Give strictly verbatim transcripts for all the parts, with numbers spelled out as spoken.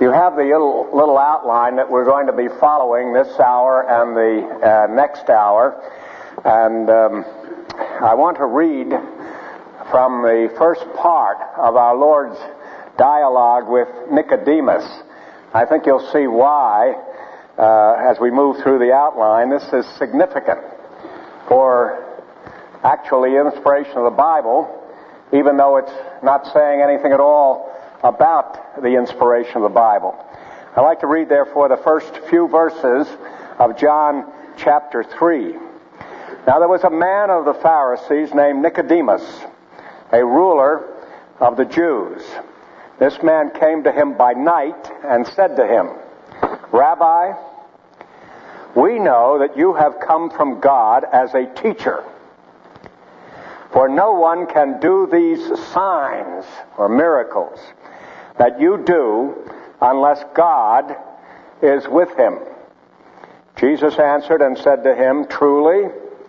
You have the little, little outline that we're going to be following this hour and the uh, next hour. And um, I want to read from the first part of our Lord's dialogue with Nicodemus. I think you'll see why, uh, as we move through the outline, this is significant for actually inspiration of the Bible, even though it's not saying anything at all about the inspiration of the Bible. I'd like to read, therefore, the first few verses of John chapter three. Now there was a man of the Pharisees named Nicodemus, a ruler of the Jews. This man came to him by night and said to him, Rabbi, we know that you have come from God as a teacher. For no one can do these signs or miracles that you do unless God is with him. Jesus answered and said to him, Truly,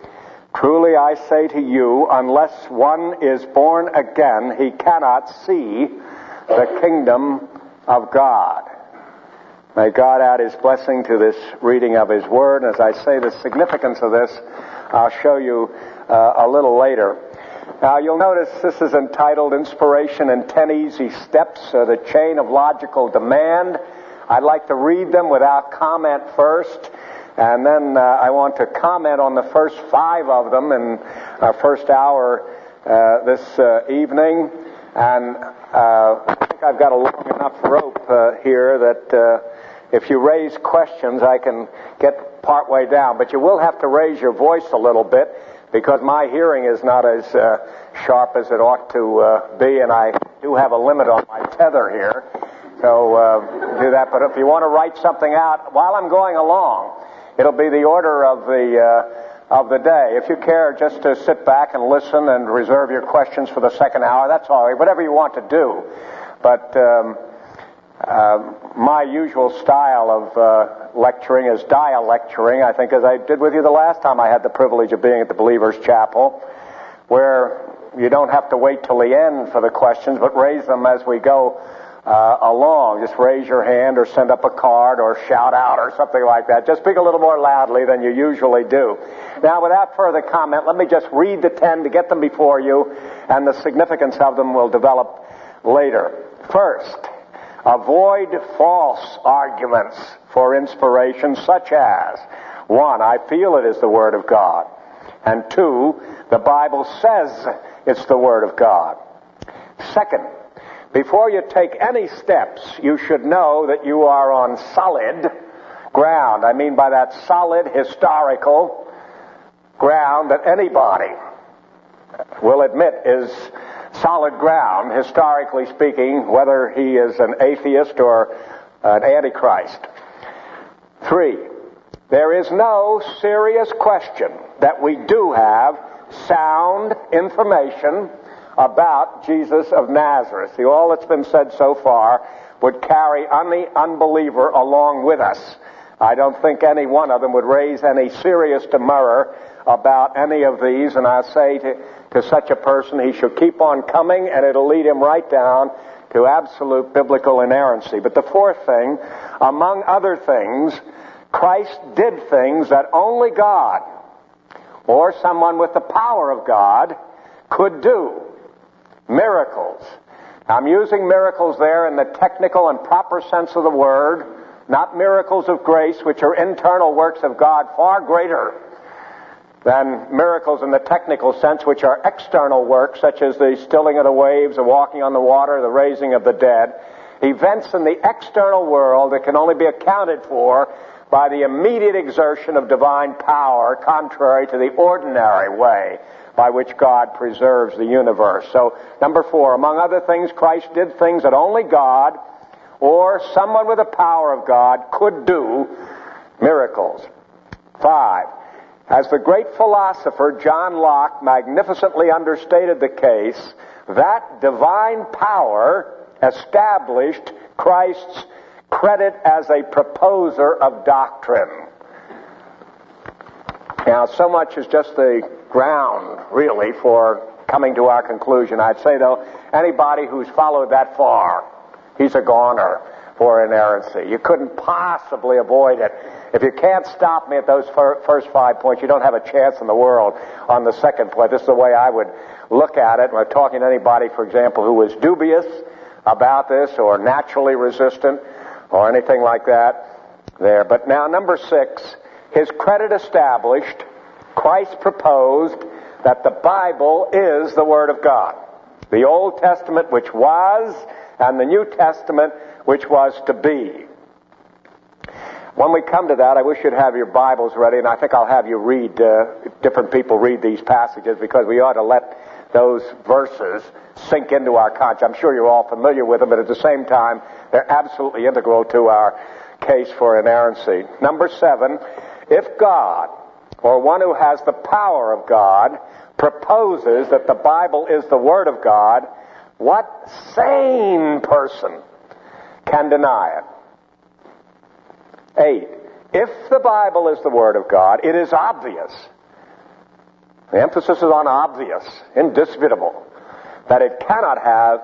truly I say to you, unless one is born again, he cannot see the kingdom of God. May God add his blessing to this reading of his word. As I say, the significance of this, I'll show you uh, a little later. Now, you'll notice this is entitled Inspiration in Ten Easy Steps, uh, the Chain of Logical Demand. I'd like to read them without comment first, and then uh, I want to comment on the first five of them in our first hour uh, this uh, evening. And uh, I think I've got a long enough rope uh, here that uh, if you raise questions, I can get partway down. But you will have to raise your voice a little bit, because my hearing is not as uh, sharp as it ought to uh, be, and I do have a limit on my tether here. So uh, do that. But if you want to write something out while I'm going along, it'll be the order of the uh, of the day. If you care just to sit back and listen and reserve your questions for the second hour, that's all right. Whatever you want to do. But um, uh, my usual style of uh, lecturing is dia-lecturing, I think, as I did with you the last time I had the privilege of being at the Believer's Chapel, where you don't have to wait till the end for the questions, but raise them as we go uh, along. Just raise your hand or send up a card or shout out or something like that. Just speak a little more loudly than you usually do. Now, without further comment, let me just read the ten to get them before you, and the significance of them will develop later. First, avoid false arguments for inspiration, such as, one, I feel it is the Word of God, and two, the Bible says it's the Word of God. Second, before you take any steps, you should know that you are on solid ground. I mean by that solid historical ground that anybody will admit is solid ground, historically speaking, whether he is an atheist or an antichrist. Three, there is no serious question that we do have sound information about Jesus of Nazareth. See, all that's been said so far would carry any unbeliever along with us. I don't think any one of them would raise any serious demur about any of these, and I say to, to such a person, he should keep on coming, and it'll lead him right down to absolute biblical inerrancy. But the fourth thing, among other things, Christ did things that only God, or someone with the power of God, could do. Miracles. I'm using miracles there in the technical and proper sense of the word, not miracles of grace, which are internal works of God far greater than miracles in the technical sense, which are external works, such as the stilling of the waves, the walking on the water, the raising of the dead. Events in the external world that can only be accounted for by the immediate exertion of divine power, contrary to the ordinary way by which God preserves the universe. So, number four, among other things, Christ did things that only God or someone with the power of God could do, miracles. Five, as the great philosopher John Locke magnificently understated the case, that divine power established Christ's credit as a proposer of doctrine. Now, so much is just the ground, really, for coming to our conclusion. I'd say, though, anybody who's followed that far, he's a goner. for inerrancy. You couldn't possibly avoid it. If you can't stop me at those fir- first five points, you don't have a chance in the world on the second point. This is the way I would look at it. When I'm talking to anybody, for example, who was dubious about this or naturally resistant or anything like that there. But now, number six, his credit established, Christ proposed that the Bible is the Word of God. The Old Testament, which was, and the New Testament, which was to be. When we come to that, I wish you'd have your Bibles ready, and I think I'll have you read, uh, different people read these passages, because we ought to let those verses sink into our conscience. I'm sure you're all familiar with them, but at the same time, they're absolutely integral to our case for inerrancy. Number seven, if God, or one who has the power of God, proposes that the Bible is the Word of God, what sane person can deny it? Eight, if the Bible is the Word of God, it is obvious, the emphasis is on obvious, indisputable, that it cannot have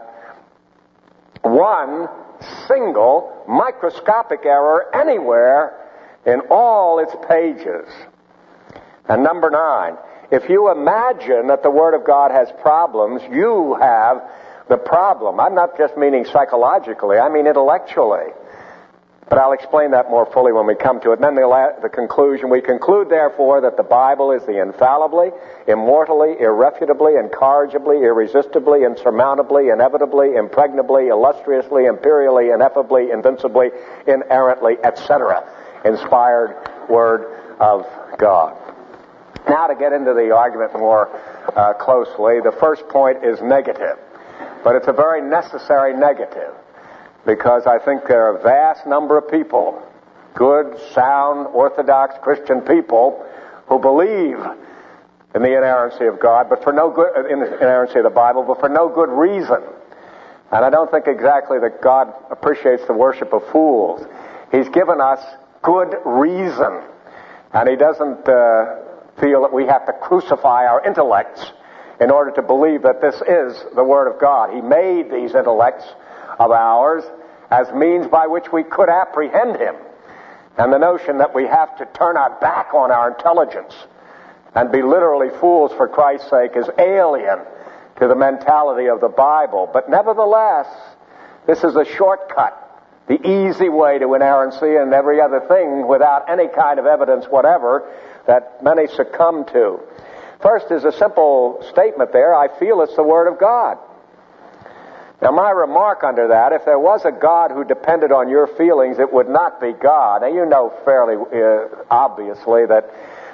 one single microscopic error anywhere in all its pages. And number nine, if you imagine that the Word of God has problems, you have the problem. I'm not just meaning psychologically, I mean intellectually. But I'll explain that more fully when we come to it. And then the, la- the conclusion. We conclude, therefore, that the Bible is the infallibly, immortally, irrefutably, incorrigibly, irresistibly, insurmountably, inevitably, impregnably, illustriously, imperially, ineffably, invincibly, inerrantly, et cetera inspired Word of God. Now to get into the argument more uh, closely, the first point is negative. But it's a very necessary negative, because I think there are a vast number of people, good, sound, orthodox Christian people, who believe in the inerrancy of God, but for no good, in the inerrancy of the Bible, but for no good reason. And I don't think exactly that God appreciates the worship of fools. He's given us good reason, and He doesn't uh, feel that we have to crucify our intellects in order to believe that this is the Word of God. He made these intellects of ours as means by which we could apprehend Him. And the notion that we have to turn our back on our intelligence and be literally fools for Christ's sake is alien to the mentality of the Bible. But nevertheless, this is a shortcut, the easy way to inerrancy and every other thing without any kind of evidence whatever that many succumb to. First is a simple statement there, I feel it's the Word of God. Now my remark under that, if there was a God who depended on your feelings, it would not be God. Now you know fairly uh, obviously that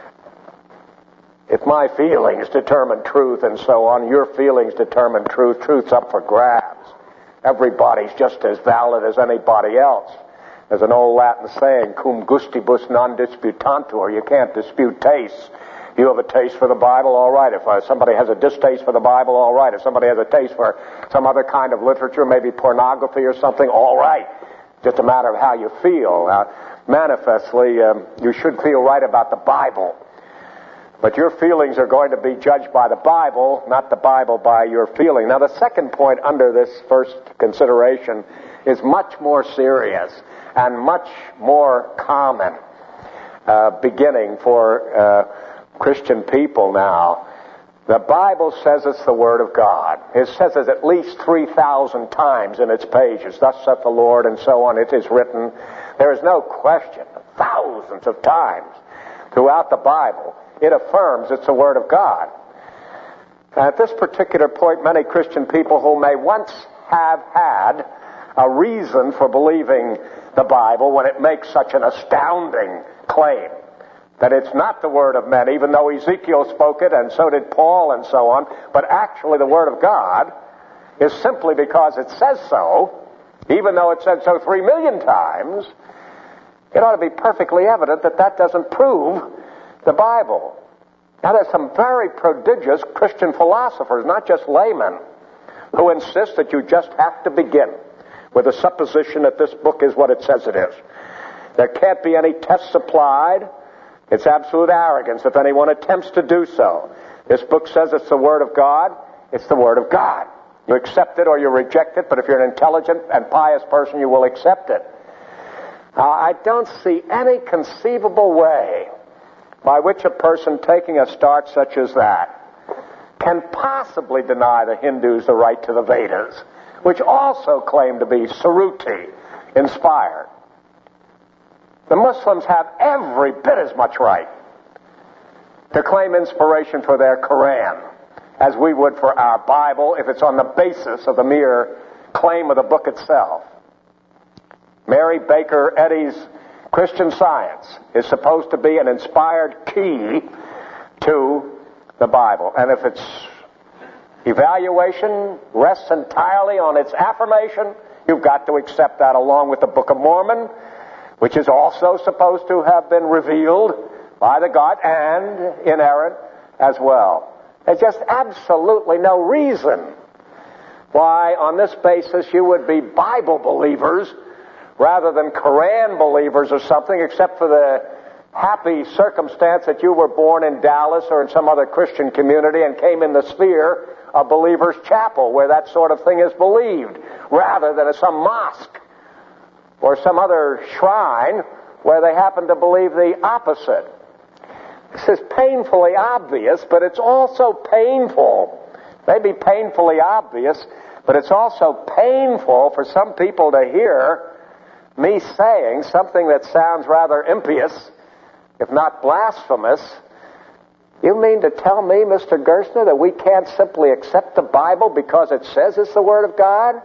if my feelings determine truth and so on, your feelings determine truth, truth's up for grabs. Everybody's just as valid as anybody else. There's an old Latin saying, cum gustibus non disputantur, you can't dispute tastes. You have a taste for the Bible, all right. If uh, somebody has a distaste for the Bible, all right. If somebody has a taste for some other kind of literature, maybe pornography or something, all right. Just a matter of how you feel. Now, manifestly, um, you should feel right about the Bible. But your feelings are going to be judged by the Bible, not the Bible by your feeling. Now, the second point under this first consideration is much more serious and much more common uh, beginning for uh, Christian people now. The Bible says it's the Word of God. It says it at least three thousand times in its pages. Thus saith the Lord, and so on. It is written. There is no question, thousands of times throughout the Bible, it affirms it's the Word of God. At this particular point, many Christian people who may once have had a reason for believing the Bible when it makes such an astounding claim that it's not the Word of men, even though Ezekiel spoke it, and so did Paul, and so on, but actually the Word of God is simply because it says so, even though it said so three million times. It ought to be perfectly evident that that doesn't prove the Bible. Now, there's some very prodigious Christian philosophers, not just laymen, who insist that you just have to begin with the supposition that this book is what it says it is. There can't be any tests applied. It's absolute arrogance if anyone attempts to do so. This book says it's the Word of God. It's the Word of God. You accept it or you reject it, but if you're an intelligent and pious person, you will accept it. Now, I don't see any conceivable way by which a person taking a start such as that can possibly deny the Hindus the right to the Vedas, which also claim to be Suruti inspired. The Muslims have every bit as much right to claim inspiration for their Quran as we would for our Bible if it's on the basis of the mere claim of the book itself. Mary Baker Eddy's Christian Science is supposed to be an inspired key to the Bible. And if its evaluation rests entirely on its affirmation, you've got to accept that along with the Book of Mormon, which is also supposed to have been revealed by the God and inerrant as well. There's just absolutely no reason why on this basis you would be Bible believers rather than Quran believers or something, except for the happy circumstance that you were born in Dallas or in some other Christian community and came in the sphere of Believers Chapel, where that sort of thing is believed, rather than at some mosque or some other shrine where they happen to believe the opposite. This is painfully obvious, but it's also painful. Maybe painfully obvious, but it's also painful for some people to hear me saying something that sounds rather impious, if not blasphemous. You mean to tell me, Mister Gerstner, that we can't simply accept the Bible because it says it's the Word of God?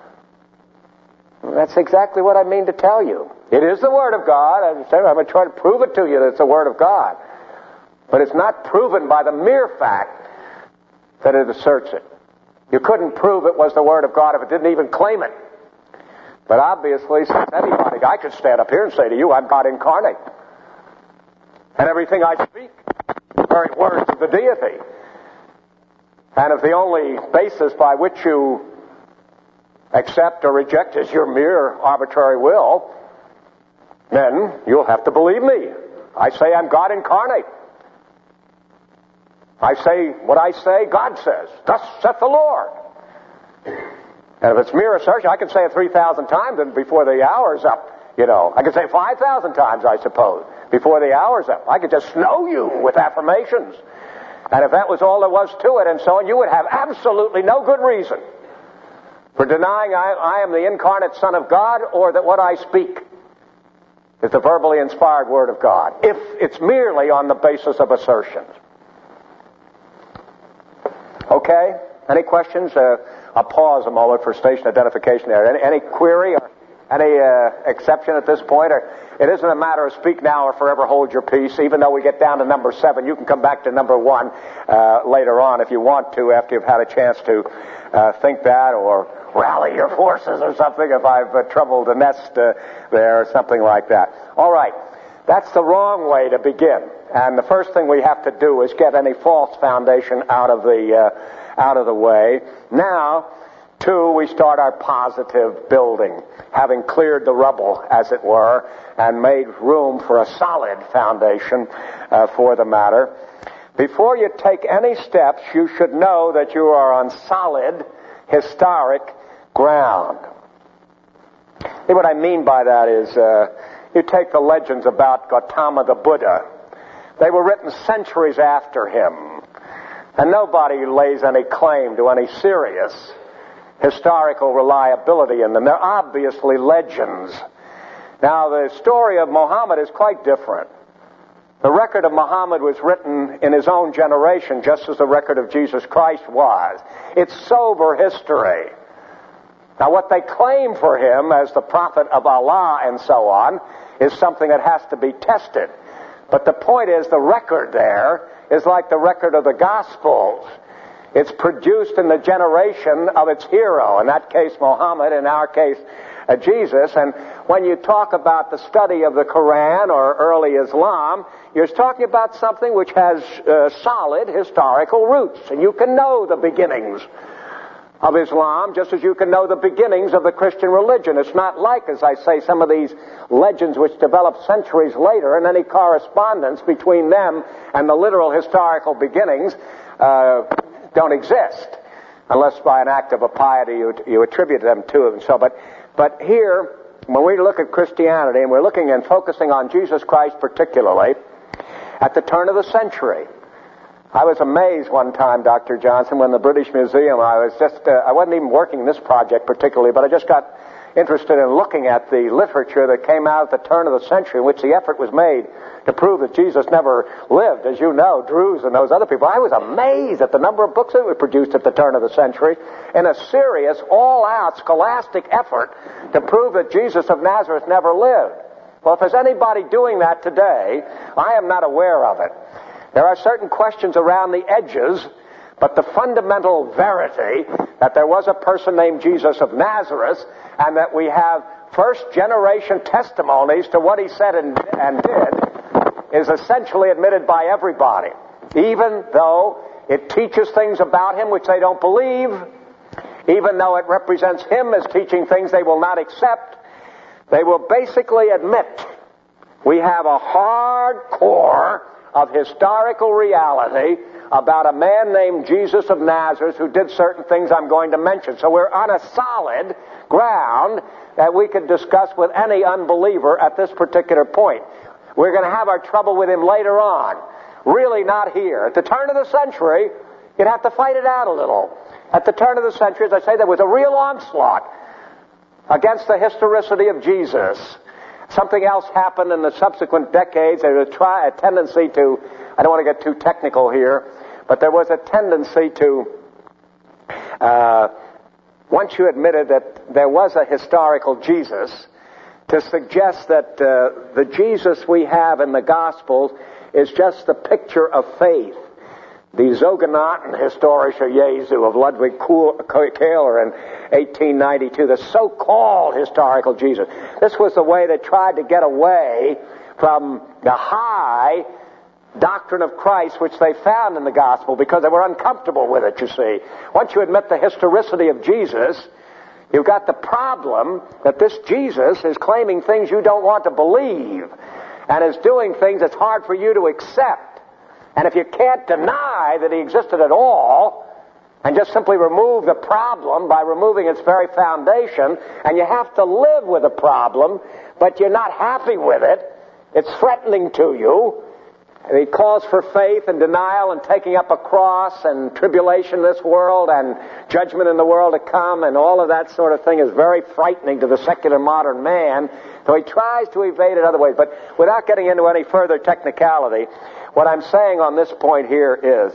That's exactly what I mean to tell you. It is the Word of God. I'm going to try to prove it to you that it's the Word of God. But it's not proven by the mere fact that it asserts it. You couldn't prove it was the Word of God if it didn't even claim it. But obviously, since anybody, I could stand up here and say to you, I'm God incarnate. And everything I speak, the very words of the deity. And if the only basis by which you accept or reject is your mere arbitrary will, then you'll have to believe me. I say I'm God incarnate. I say what I say, God says. Thus saith the Lord. And if it's mere assertion, I can say it three thousand times and before the hour's up, you know. I can say five thousand times, I suppose, before the hour's up. I could just snow you with affirmations. And if that was all there was to it and so on, you would have absolutely no good reason for denying I, I am the incarnate Son of God, or that what I speak is the verbally inspired Word of God, if it's merely on the basis of assertions. Okay? Any questions? Uh, I'll pause a moment for station identification there. Any, any query or any uh, exception at this point? Or it isn't a matter of speak now or forever hold your peace. Even though we get down to number seven, you can come back to number one uh, later on if you want to, after you've had a chance to uh, think that or rally your forces or something, if I've uh, troubled the nest uh, there or something like that. All right. That's the wrong way to begin. And the first thing we have to do is get any false foundation out of the uh, out of the way. Now, two, we start our positive building, having cleared the rubble, as it were, and made room for a solid foundation uh, for the matter. Before you take any steps, you should know that you are on solid, historic ground. See, what I mean by that is, uh, you take the legends about Gautama the Buddha. They were written centuries after him. And nobody lays any claim to any serious historical reliability in them. They're obviously legends. Now, the story of Muhammad is quite different. The record of Muhammad was written in his own generation, just as the record of Jesus Christ was. It's sober history. Now, what they claim for him as the prophet of Allah and so on is something that has to be tested. But the point is, the record there is like the record of the Gospels. It's produced in the generation of its hero, in that case Muhammad, in our case uh, Jesus. And when you talk about the study of the Quran or early Islam, you're talking about something which has uh, solid historical roots. And you can know the beginnings of Islam just as you can know the beginnings of the Christian religion. It's not like, as I say, some of these legends which developed centuries later, and any correspondence between them and the literal historical beginnings uh, don't exist. unless by an act of a piety you, you attribute them to him. So, but, but here, when we look at Christianity, and we're looking and focusing on Jesus Christ particularly, at the turn of the century, I was amazed one time, Doctor Johnson, when the British Museum, I was just, uh, I wasn't even working this project particularly, but I just got interested in looking at the literature that came out at the turn of the century in which the effort was made to prove that Jesus never lived, as you know, Drews and those other people. I was amazed at the number of books that were produced at the turn of the century in a serious, all-out scholastic effort to prove that Jesus of Nazareth never lived. Well, if there's anybody doing that today, I am not aware of it. There are certain questions around the edges, but the fundamental verity that there was a person named Jesus of Nazareth and that we have first-generation testimonies to what he said and, and did is essentially admitted by everybody, even though it teaches things about him which they don't believe, even though it represents him as teaching things they will not accept. They will basically admit we have a hard core of historical reality about a man named Jesus of Nazareth who did certain things I'm going to mention. So we're on a solid ground that we could discuss with any unbeliever at this particular point. We're going to have our trouble with him later on. Really not here. At the turn of the century, you'd have to fight it out a little. At the turn of the century, as I say, there was a real onslaught against the historicity of Jesus. Something else happened in the subsequent decades. There was a, try, a tendency to, I don't want to get too technical here, but there was a tendency to, uh, once you admitted that there was a historical Jesus, to suggest that uh, the Jesus we have in the Gospels is just the picture of faith. The Sogenannten Historischer Jesu of Ludwig Kohler in eighteen ninety-two, the so-called historical Jesus. This was the way they tried to get away from the high doctrine of Christ which they found in the gospel because they were uncomfortable with it, you see. Once you admit the historicity of Jesus, you've got the problem that this Jesus is claiming things you don't want to believe and is doing things that's hard for you to accept. And if you can't deny that he existed at all, and just simply remove the problem by removing its very foundation, and you have to live with the problem, but you're not happy with it, it's threatening to you. He calls for faith and denial and taking up a cross and tribulation in this world and judgment in the world to come, and all of that sort of thing is very frightening to the secular modern man, so he tries to evade it other ways. But without getting into any further technicality, what I'm saying on this point here is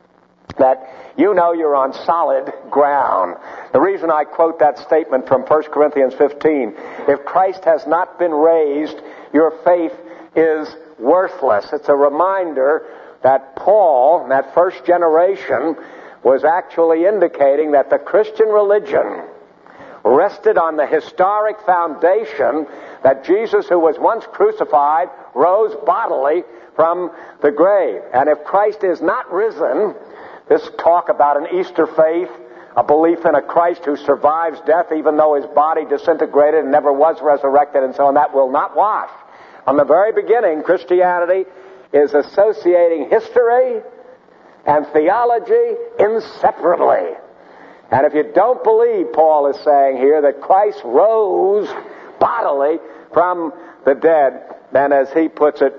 that you know you're on solid ground. The reason I quote that statement from First Corinthians fifteen, if Christ has not been raised, your faith is worthless. It's a reminder that Paul, that first generation, was actually indicating that the Christian religion rested on the historic foundation that Jesus, who was once crucified, rose bodily from the grave. And if Christ is not risen, this talk about an Easter faith, a belief in a Christ who survives death even though his body disintegrated and never was resurrected and so on, that will not wash. From the very beginning, Christianity is associating history and theology inseparably. And if you don't believe, Paul is saying here, that Christ rose bodily from the dead, then as he puts it,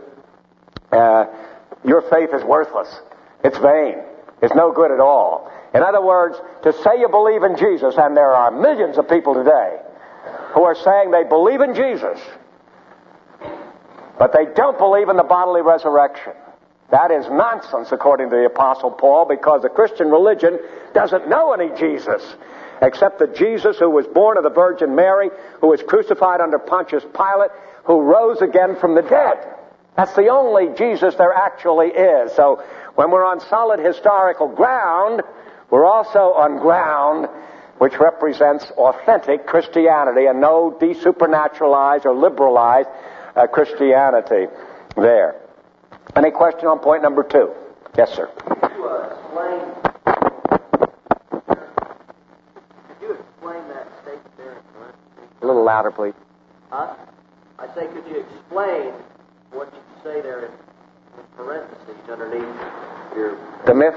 uh, your faith is worthless. It's vain. It's no good at all. In other words, to say you believe in Jesus, and there are millions of people today who are saying they believe in Jesus, but they don't believe in the bodily resurrection. That is nonsense, according to the Apostle Paul, because the Christian religion doesn't know any Jesus, except the Jesus who was born of the Virgin Mary, who was crucified under Pontius Pilate, who rose again from the dead. That's the only Jesus there actually is. So when we're on solid historical ground, we're also on ground which represents authentic Christianity and no desupernaturalized or liberalized uh, Christianity there. Any question on point number two? Yes, sir. Could you uh, explain? Could you explain that statement there? A little louder, please. Huh? I say, could you explain what you say there in, in parentheses underneath your the myth? point?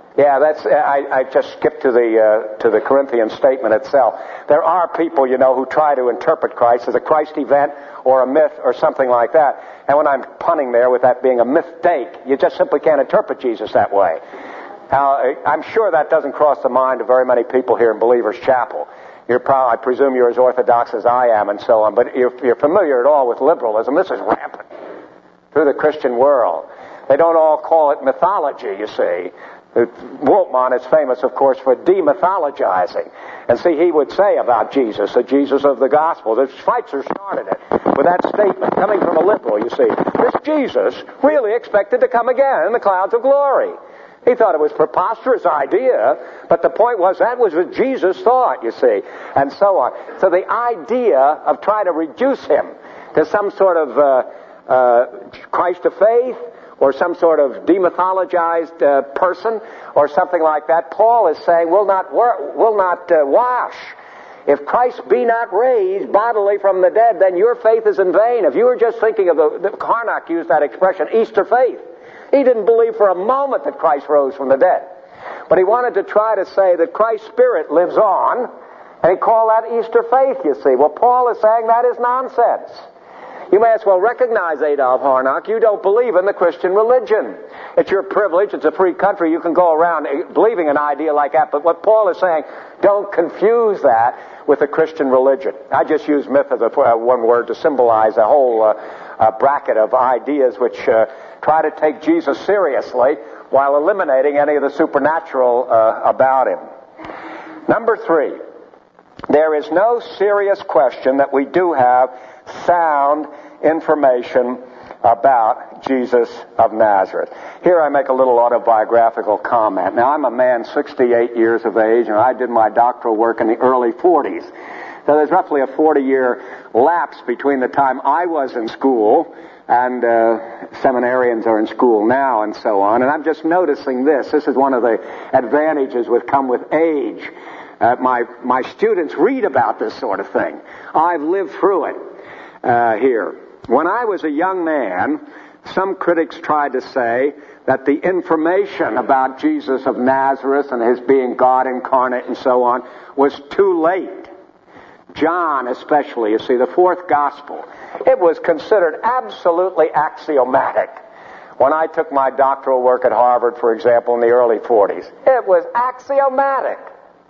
Yeah, that's. I, I just skipped to the uh, to the Corinthian statement itself. There are people, you know, who try to interpret Christ as a Christ event or a myth or something like that. And when I'm punning there with that being a mistake, you just simply can't interpret Jesus that way. Now, I'm sure that doesn't cross the mind of very many people here in Believers Chapel. You're probably, I presume you're as orthodox as I am and so on. But if you're familiar at all with liberalism, this is rampant through the Christian world. They don't all call it mythology, you see. Woltmann is famous, of course, for demythologizing. And see, he would say about Jesus, the Jesus of the gospel, that Schweitzer started it with that statement coming from a liberal, you see. This Jesus really expected to come again in the clouds of glory. He thought it was a preposterous idea, but the point was that was what Jesus thought, you see, and so on. So the idea of trying to reduce him to some sort of uh, uh, Christ of faith, or some sort of demythologized uh, person, or something like that, Paul is saying, will not wor- will not uh, wash. If Christ be not raised bodily from the dead, then your faith is in vain. If you were just thinking of the, the Karnak used that expression, Easter faith. He didn't believe for a moment that Christ rose from the dead. But he wanted to try to say that Christ's Spirit lives on, and he called that Easter faith, you see. Well, Paul is saying that is nonsense. You may as well recognize, Adolf Harnack, you don't believe in the Christian religion. It's your privilege. It's a free country. You can go around believing an idea like that. But what Paul is saying, don't confuse that with the Christian religion. I just use myth as a, uh, one word to symbolize a whole uh, uh, bracket of ideas which uh, try to take Jesus seriously while eliminating any of the supernatural uh, about him. Number three, there is no serious question that we do have sound information about Jesus of Nazareth. Here I make a little autobiographical comment. Now, I'm a man sixty-eight years of age, and I did my doctoral work in the early forties. So there's roughly a forty-year lapse between the time I was in school and uh, seminarians are in school now and so on. And I'm just noticing this. This is one of the advantages that come with age. Uh, my, my students read about this sort of thing. I've lived through it. Uh, here. When I was a young man, some critics tried to say that the information about Jesus of Nazareth and his being God incarnate and so on was too late. John especially, you see, the fourth gospel, it was considered absolutely axiomatic. When I took my doctoral work at Harvard, for example, in the early forties, it was axiomatic.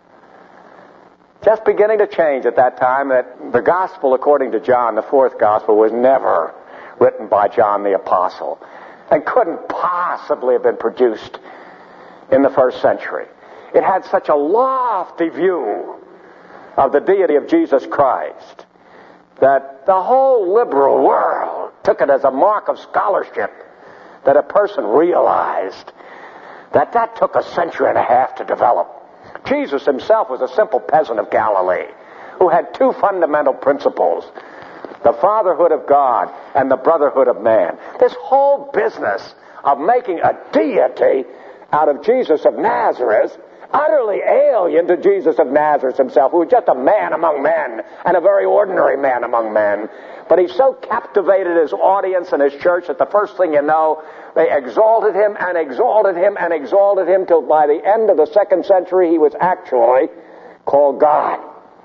Just beginning to change at that time that the gospel according to John, the fourth gospel, was never written by John the Apostle and couldn't possibly have been produced in the first century. It had such a lofty view of the deity of Jesus Christ that the whole liberal world took it as a mark of scholarship that a person realized that that took a century and a half to develop. Jesus himself was a simple peasant of Galilee who had two fundamental principles, the fatherhood of God and the brotherhood of man. This whole business of making a deity out of Jesus of Nazareth, utterly alien to Jesus of Nazareth himself, who was just a man among men and a very ordinary man among men. But he so captivated his audience and his church that the first thing you know, they exalted him and exalted him and exalted him till by the end of the second century he was actually called God.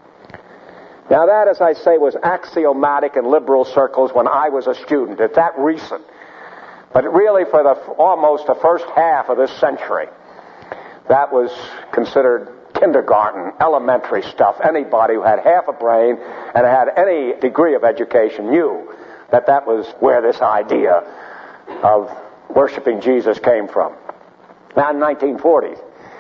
Now that, as I say, was axiomatic in liberal circles when I was a student. It's that recent. But really for the almost the first half of this century, that was considered kindergarten, elementary stuff. Anybody who had half a brain and had any degree of education knew that that was where this idea of worshiping Jesus came from. Now in the nineteen forties.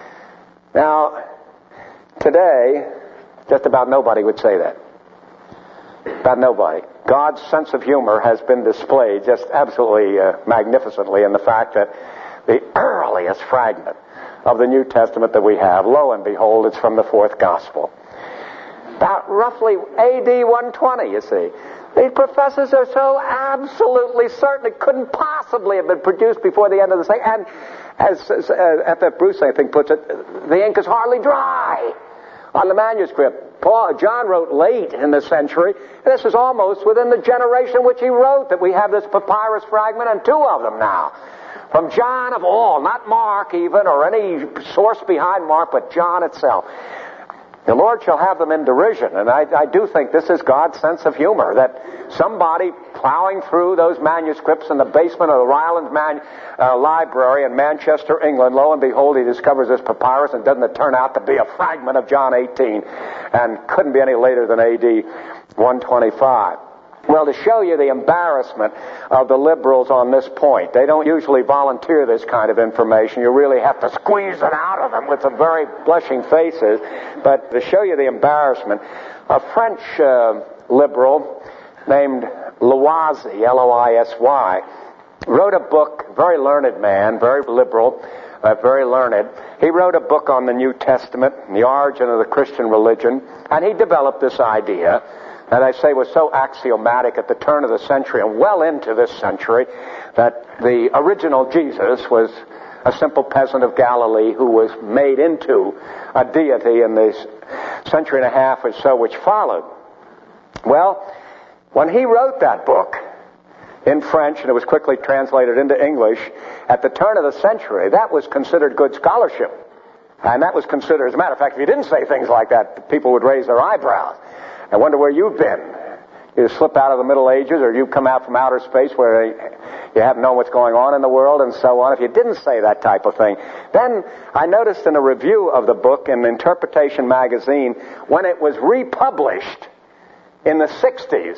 Now, today, just about nobody would say that. About nobody. God's sense of humor has been displayed just absolutely uh, magnificently in the fact that the earliest fragment of the New Testament that we have, lo and behold, it's from the fourth gospel. About roughly A D one twenty, you see. These professors are so absolutely certain it couldn't possibly have been produced before the end of the century. And as, as uh, F F Bruce, I think, puts it, the ink is hardly dry on the manuscript. Paul, John wrote late in the century. This is almost within the generation in which he wrote that we have this papyrus fragment and two of them now From John of all, not Mark even, or any source behind Mark, but John itself. The Lord shall have them in derision. And I, I do think this is God's sense of humor, that somebody plowing through those manuscripts in the basement of the Rylands Man, uh, Library in Manchester, England, lo and behold, he discovers this papyrus, and doesn't it turn out to be a fragment of John eighteen, and couldn't be any later than A D one twenty-five. Well, to show you the embarrassment of the liberals on this point, they don't usually volunteer this kind of information. You really have to squeeze it out of them with some very blushing faces. But to show you the embarrassment, a French uh, liberal named Loisy, L O I S Y, wrote a book, very learned man, very liberal, uh, very learned. He wrote a book on the New Testament, the origin of the Christian religion, and he developed this idea that I say was so axiomatic at the turn of the century and well into this century, that the original Jesus was a simple peasant of Galilee who was made into a deity in this century and a half or so which followed. Well, when he wrote that book in French, and it was quickly translated into English, at the turn of the century, that was considered good scholarship. And that was considered, as a matter of fact, if you didn't say things like that, people would raise their eyebrows. I wonder where you've been. You slip out of the Middle Ages, or you come out from outer space where you haven't known what's going on in the world, and so on. If you didn't say that type of thing. Then I noticed in a review of the book in Interpretation magazine, when it was republished in the sixties,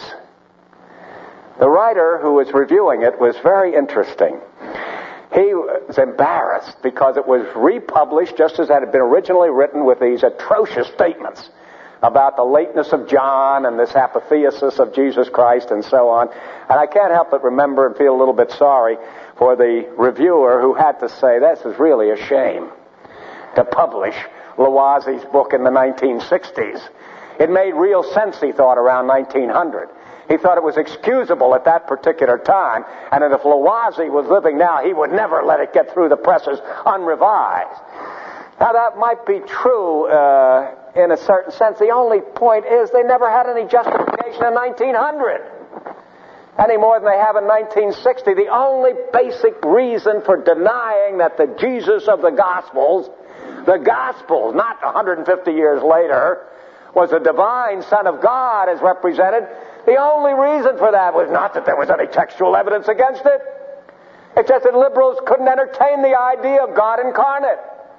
the writer who was reviewing it was very interesting. He was embarrassed because it was republished just as it had been originally written, with these atrocious statements about the lateness of John and this apotheosis of Jesus Christ and so on. And I can't help but remember and feel a little bit sorry for the reviewer who had to say, this is really a shame to publish Loisy's book in the nineteen sixties. It made real sense, he thought, around nineteen hundred. He thought it was excusable at that particular time, and that if Loisy was living now, he would never let it get through the presses unrevised. Now, that might be true uh, in a certain sense. The only point is they never had any justification in nineteen hundred, any more than they have in nineteen sixty. The only basic reason for denying that the Jesus of the Gospels, the Gospels, not one hundred fifty years later, was a divine Son of God as represented, the only reason for that was not that there was any textual evidence against it. It's just that liberals couldn't entertain the idea of God incarnate.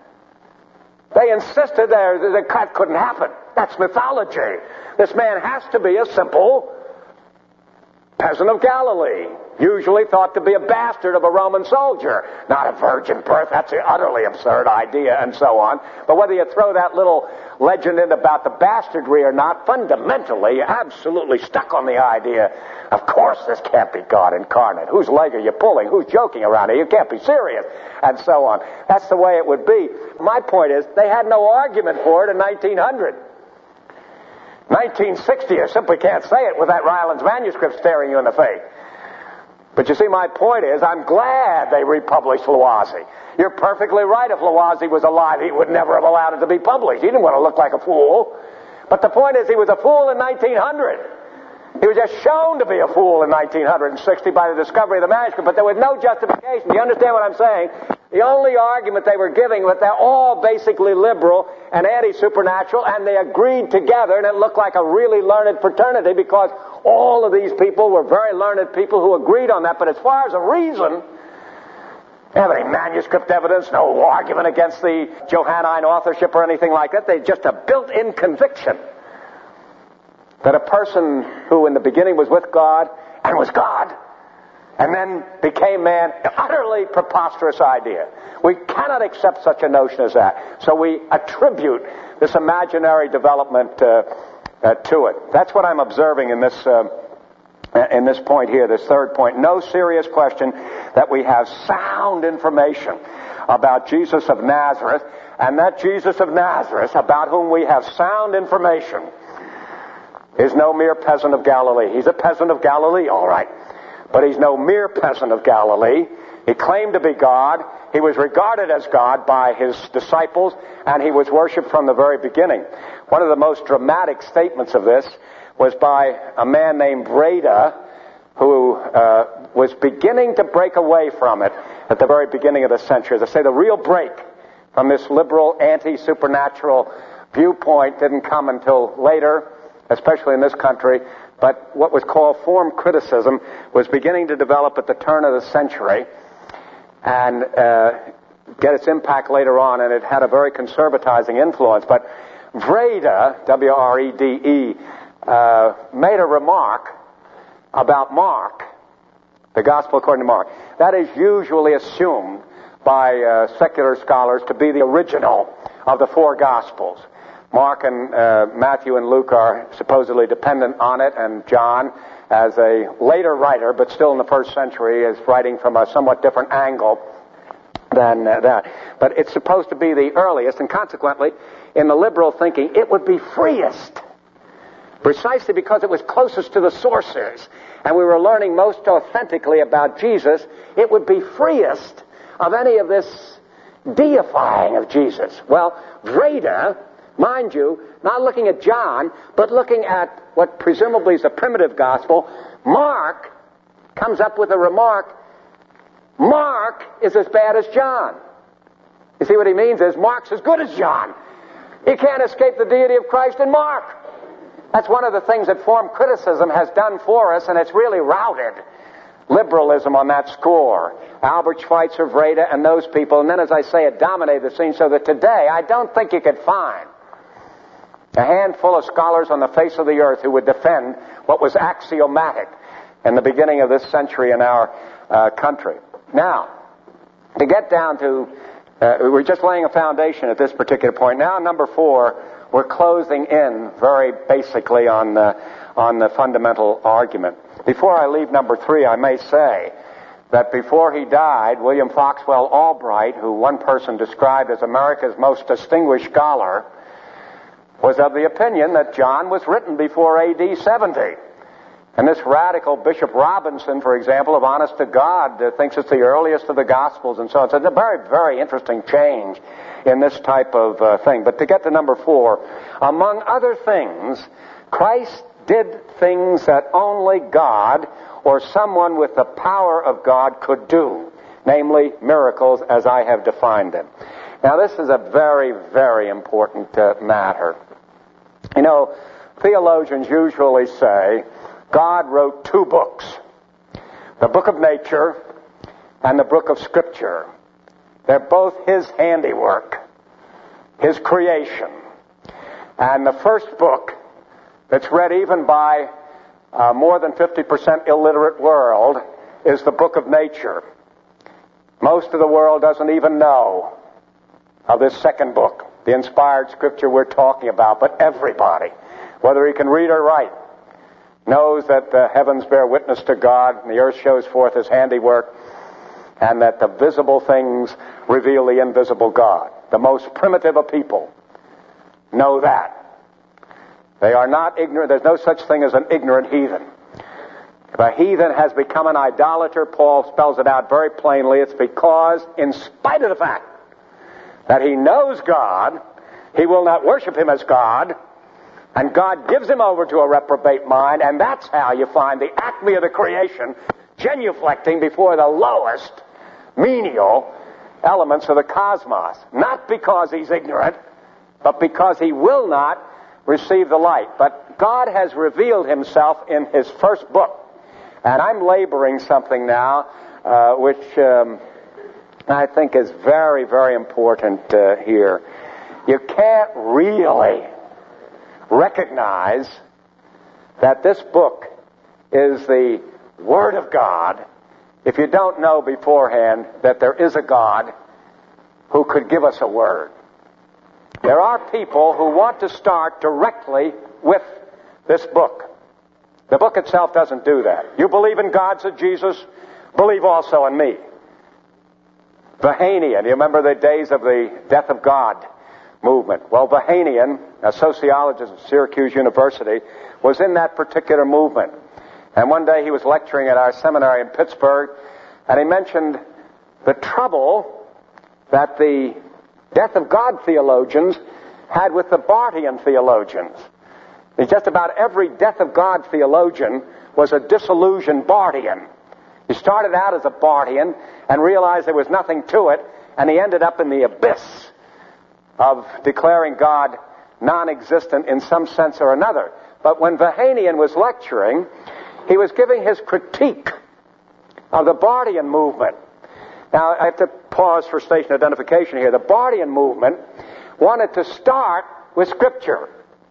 They insisted there that that couldn't happen. That's mythology. This man has to be a simple peasant of Galilee, usually thought to be a bastard of a Roman soldier, not a virgin birth. That's an utterly absurd idea, and so on. But whether you throw that little legend in about the bastardry or not, fundamentally, you're absolutely stuck on the idea, of course this can't be God incarnate. Whose leg are you pulling? Who's joking around here? You can't be serious, and so on. That's the way it would be. My point is, they had no argument for it in nineteen hundred. nineteen sixty, you simply can't say it with that Rylands manuscript staring you in the face. But you see, my point is, I'm glad they republished Loisy. You're perfectly right. If Loisy was alive, he would never have allowed it to be published. He didn't want to look like a fool. But the point is, he was a fool in nineteen hundred. He was just shown to be a fool in nineteen sixty by the discovery of the manuscript, but there was no justification. Do you understand what I'm saying? The only argument they were giving was they're all basically liberal and anti-supernatural, and they agreed together, and it looked like a really learned fraternity because all of these people were very learned people who agreed on that. But as far as a reason, they have any manuscript evidence, no argument against the Johannine authorship or anything like that. They just a built-in conviction that a person who in the beginning was with God and was God and then became man, utterly preposterous idea. We cannot accept such a notion as that. So we attribute this imaginary development uh, uh, to it. That's what I'm observing in this uh, in this point here, this third point. No serious question that we have sound information about Jesus of Nazareth, and that Jesus of Nazareth, about whom we have sound information, is no mere peasant of Galilee. He's a peasant of Galilee, all right. But he's no mere peasant of Galilee. He claimed to be God. He was regarded as God by his disciples, and he was worshipped from the very beginning. One of the most dramatic statements of this was by a man named Breda, who uh, was beginning to break away from it at the very beginning of the century. As I say, the real break from this liberal, anti-supernatural viewpoint didn't come until later, especially in this country. But what was called form criticism was beginning to develop at the turn of the century and uh, get its impact later on, and it had a very conservatizing influence. But Wrede, W R E D E, uh, made a remark about Mark, the Gospel according to Mark. That is usually assumed by uh, secular scholars to be the original of the four Gospels. Mark and uh, Matthew and Luke are supposedly dependent on it, and John, as a later writer, but still in the first century, is writing from a somewhat different angle than uh, that. But it's supposed to be the earliest, and consequently, in the liberal thinking, it would be freest, precisely because it was closest to the sources, and we were learning most authentically about Jesus. It would be freest of any of this deifying of Jesus. Well, Wrede, mind you, not looking at John, but looking at what presumably is a primitive gospel, Mark comes up with a remark, Mark is as bad as John. You see what he means is Mark's as good as John. You can't escape the deity of Christ in Mark. That's one of the things that form criticism has done for us, and it's really routed liberalism on that score. Albert Schweitzer, Wrede, and those people, and then, as I say, it dominated the scene, so that today I don't think you could find a handful of scholars on the face of the earth who would defend what was axiomatic in the beginning of this century in our uh, country. Now, to get down to, uh, we're just laying a foundation at this particular point. Now, number four, we're closing in very basically on the, on the fundamental argument. Before I leave number three, I may say that before he died, William Foxwell Albright, who one person described as America's most distinguished scholar, was of the opinion that John was written before A D seventy. And this radical Bishop Robinson, for example, of Honest to God, uh, thinks it's the earliest of the Gospels and so on. So it's a very, very interesting change in this type of uh, thing. But to get to number four, among other things, Christ did things that only God or someone with the power of God could do, namely miracles as I have defined them. Now, this is a very, very important uh, matter. You know, theologians usually say God wrote two books, the book of nature and the book of Scripture. They're both His handiwork, His creation. And the first book that's read even by a more than fifty percent illiterate world is the book of nature. Most of the world doesn't even know of this second book, the inspired Scripture we're talking about, but everybody, whether he can read or write, knows that the heavens bear witness to God, and the earth shows forth His handiwork, and that the visible things reveal the invisible God. The most primitive of people know that. They are not ignorant. There's no such thing as an ignorant heathen. If a heathen has become an idolater, Paul spells it out very plainly, it's because, in spite of the fact that he knows God, he will not worship Him as God, and God gives him over to a reprobate mind, and that's how you find the acme of the creation genuflecting before the lowest menial elements of the cosmos. Not because he's ignorant, but because he will not receive the light. But God has revealed Himself in His first book. And I'm laboring something now uh, which um, I think is very, very important uh, here. You can't really recognize that this book is the Word of God if you don't know beforehand that there is a God who could give us a word. There are people who want to start directly with this book. The book itself doesn't do that. You believe in God, said Jesus, believe also in me. Vahanian, you remember the days of the death of God movement? Well, Vahanian, a sociologist at Syracuse University, was in that particular movement. And one day he was lecturing at our seminary in Pittsburgh, and he mentioned the trouble that the death of God theologians had with the Barthian theologians. Just about every death of God theologian was a disillusioned Bartian. He started out as a Bartian and realized there was nothing to it, and he ended up in the abyss of declaring God non-existent in some sense or another. But when Vahanian was lecturing, he was giving his critique of the Bartian movement. Now, I have to pause for station identification here. The Bartian movement wanted to start with Scripture.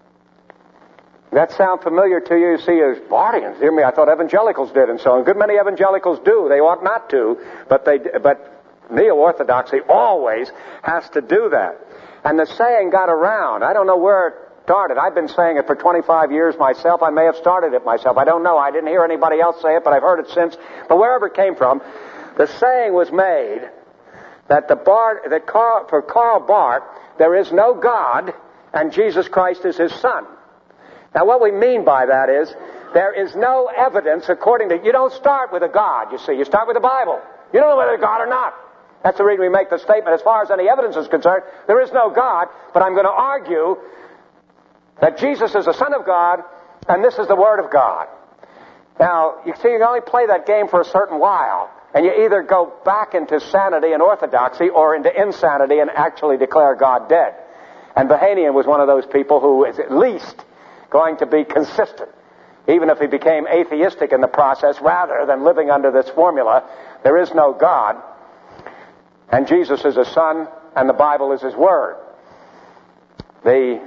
That sound familiar to you? You see, as Bartians, hear me, I thought evangelicals did and so on. A good many evangelicals do. They ought not to, but they, but neo-orthodoxy always has to do that. And the saying got around. I don't know where it started. I've been saying it for twenty-five years myself. I may have started it myself. I don't know. I didn't hear anybody else say it, but I've heard it since. But wherever it came from, the saying was made that the Bar, that Karl, for Karl Barth, there is no God and Jesus Christ is his son. Now, what we mean by that is there is no evidence according to... You don't start with a God, you see. You start with the Bible. You don't know whether God or not. That's the reason we make the statement. As far as any evidence is concerned, there is no God, but I'm going to argue that Jesus is the Son of God, and this is the Word of God. Now, you see, you can only play that game for a certain while, and you either go back into sanity and orthodoxy or into insanity and actually declare God dead. And Vahanian was one of those people who is at least going to be consistent, even if he became atheistic in the process, rather than living under this formula, there is no God, and Jesus is his son, and the Bible is his word. The,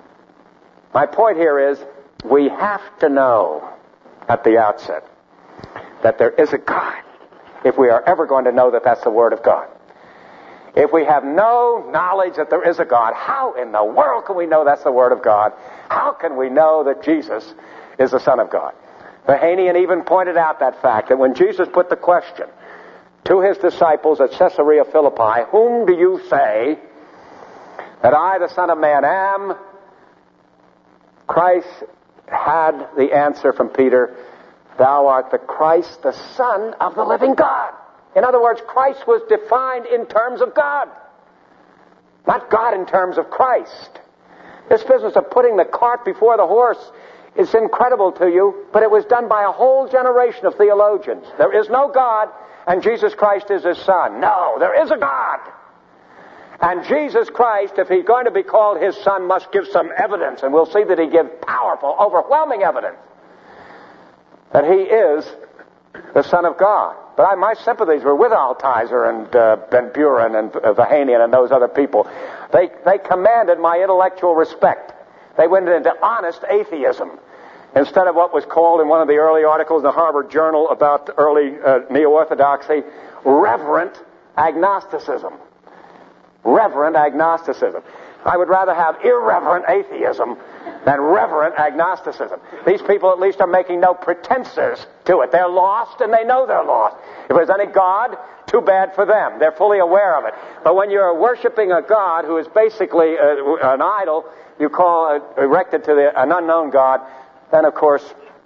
my point here is, we have to know at the outset that there is a God, if we are ever going to know that that's the Word of God. If we have no knowledge that there is a God, how in the world can we know that's the Word of God? How can we know that Jesus is the Son of God? Vahanian even pointed out that fact, that when Jesus put the question to his disciples at Caesarea Philippi, whom do you say that I, the Son of Man, am? Christ had the answer from Peter, thou art the Christ, the Son of the living God. In other words, Christ was defined in terms of God, not God in terms of Christ. This business of putting the cart before the horse is incredible to you, but it was done by a whole generation of theologians. There is no God, and Jesus Christ is his Son. No, there is a God. And Jesus Christ, if he's going to be called his Son, must give some evidence, and we'll see that he gives powerful, overwhelming evidence that he is the Son of God. But I, my sympathies were with Altizer and uh, Ben Buren and uh, Vahanian and those other people. They, they commanded my intellectual respect. They went into honest atheism instead of what was called in one of the early articles in the Harvard Journal about early uh, neo-orthodoxy, reverent agnosticism. Reverent agnosticism. I would rather have irreverent atheism than reverent agnosticism. These people at least are making no pretenses to it. They're lost and they know they're lost. If there's any God, too bad for them. They're fully aware of it. But when you're worshiping a God who is basically a, an idol, you call it, erected to the, an unknown God, then of course,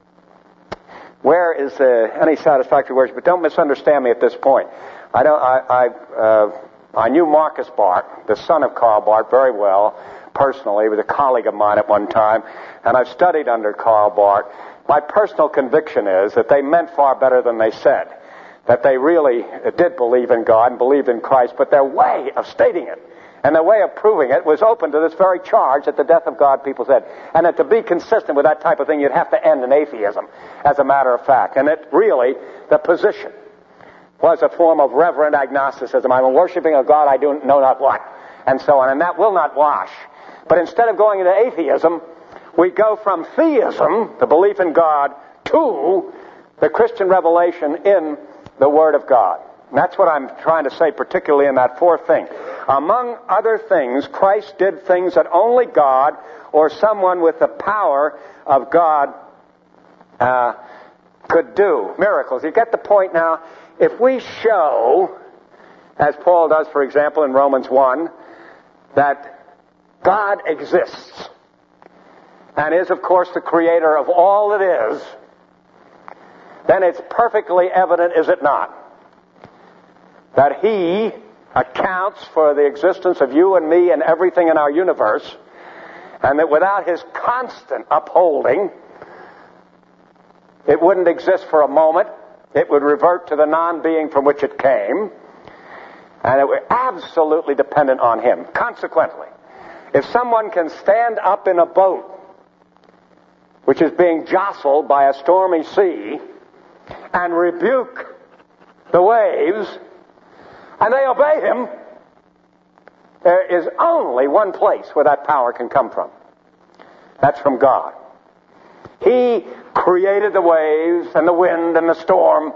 where is uh, any satisfactory worship? But don't misunderstand me at this point. I don't. I. I uh, I knew Marcus Barth, the son of Karl Barth, very well, personally. He was a colleague of mine at one time, and I've studied under Karl Barth. My personal conviction is that they meant far better than they said, that they really did believe in God and believed in Christ, but their way of stating it and their way of proving it was open to this very charge that the death of God, people said, and that to be consistent with that type of thing, you'd have to end in atheism, as a matter of fact. And it really, the position was a form of reverent agnosticism. I'm worshiping a God I do know not what, and so on, and that will not wash. But instead of going into atheism, we go from theism, the belief in God, to the Christian revelation in the Word of God. And that's what I'm trying to say, particularly in that fourth thing. Among other things, Christ did things that only God or someone with the power of God uh, could do. Miracles. You get the point now? If we show, as Paul does, for example, in Romans one, that God exists and is, of course, the creator of all that is, then it's perfectly evident, is it not, that he accounts for the existence of you and me and everything in our universe, and that without his constant upholding, It wouldn't exist for a moment. It would revert to the non-being from which it came. And it was absolutely dependent on him. Consequently, if someone can stand up in a boat which is being jostled by a stormy sea and rebuke the waves, and they obey him, there is only one place where that power can come from. That's from God. He created the waves and the wind and the storm,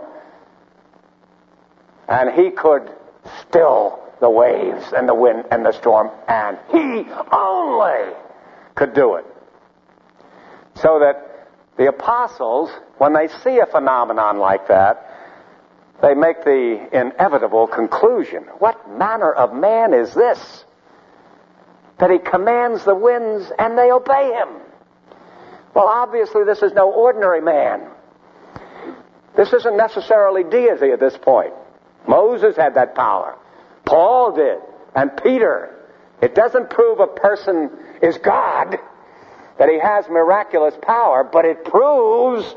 and he could still the waves and the wind and the storm, and he only could do it. So that the apostles, when they see a phenomenon like that, they make the inevitable conclusion. What manner of man is this, that he commands the winds and they obey him? Well, obviously this is no ordinary man. This isn't necessarily deity at this point. Moses had that power. Paul did. And Peter. It doesn't prove a person is God, that he has miraculous power, but it proves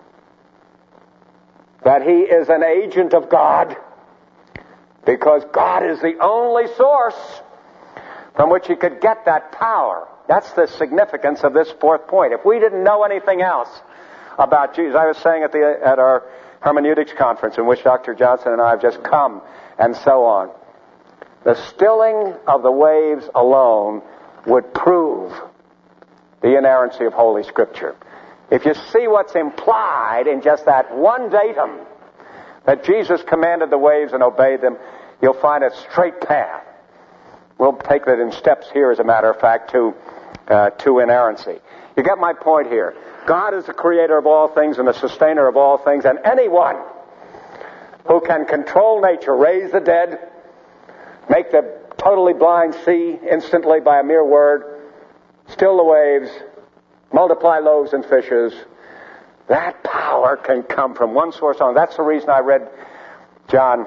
that he is an agent of God, because God is the only source from which he could get that power. That's the significance of this fourth point. If we didn't know anything else about Jesus, I was saying at the at our hermeneutics conference, in which Doctor Johnson and I have just come, and so on, the stilling of the waves alone would prove the inerrancy of Holy Scripture. If you see what's implied in just that one datum, that Jesus commanded the waves and obeyed them, you'll find a straight path. We'll take that in steps here, as a matter of fact, to uh, to inerrancy. You get my point here. God is the creator of all things and the sustainer of all things, and anyone who can control nature, raise the dead, make the totally blind see instantly by a mere word, still the waves, multiply loaves and fishes, that power can come from one source only. That's the reason I read John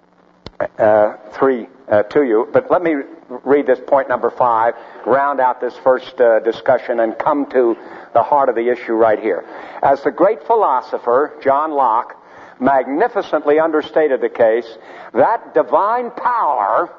uh, three uh, to you. But let me read this point number five, round out this first uh, discussion, and come to the heart of the issue right here. As the great philosopher John Locke magnificently understated the case, that divine power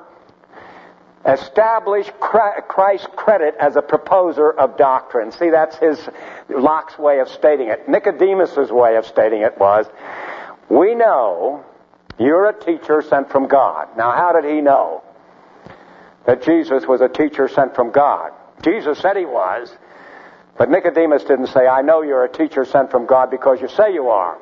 established Christ's credit as a proposer of doctrine. See, that's his, Locke's way of stating it. Nicodemus's way of stating it was, we know you're a teacher sent from God. Now, how did he know that Jesus was a teacher sent from God? Jesus said he was, but Nicodemus didn't say, I know you're a teacher sent from God because you say you are.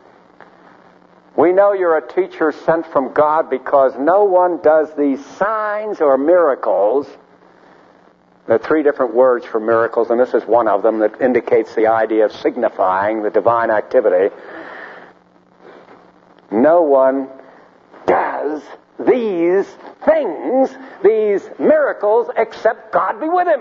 We know you're a teacher sent from God because no one does these signs or miracles. There are three different words for miracles, and this is one of them that indicates the idea of signifying the divine activity. No one does these things, these miracles, except God be with him.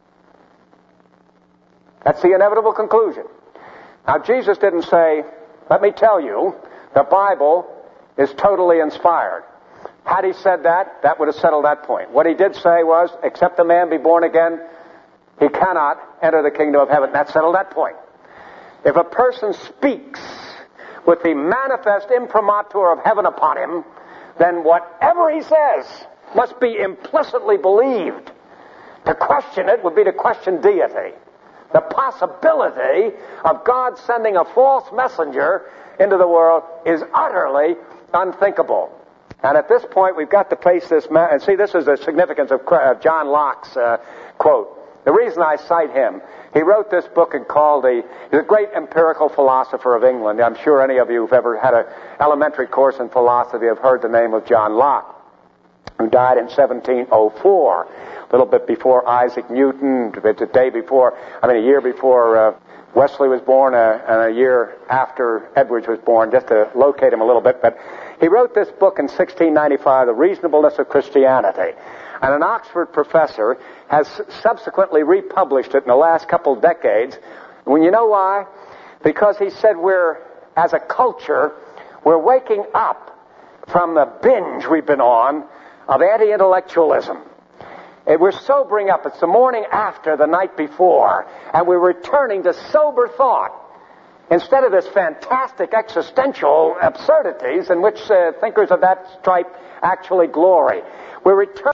That's the inevitable conclusion. Now, Jesus didn't say, let me tell you, the Bible is totally inspired. Had he said that, that would have settled that point. What he did say was, except a man be born again, he cannot enter the kingdom of heaven. That settled that point. If a person speaks with the manifest imprimatur of heaven upon him, then whatever he says must be implicitly believed. To question it would be to question deity. The possibility of God sending a false messenger into the world is utterly unthinkable. And at this point, we've got to face this man. And see, this is the significance of uh, John Locke's uh, quote. The reason I cite him, he wrote this book and called the, he's a great empirical philosopher of England. I'm sure any of you who've ever had an elementary course in philosophy have heard the name of John Locke, who died in seventeen oh four, a little bit before Isaac Newton, a day before, I mean a year before uh, Wesley was born, uh, and a year after Edwards was born, just to locate him a little bit. But he wrote this book in sixteen ninety-five, The Reasonableness of Christianity. And an Oxford professor has subsequently republished it in the last couple decades. Well, you know why? Because he said we're, as a culture, we're waking up from the binge we've been on of anti-intellectualism. It, we're sobering up. It's the morning after the night before, and we're returning to sober thought. Instead of this fantastic existential absurdities in which uh, thinkers of that stripe actually glory. We return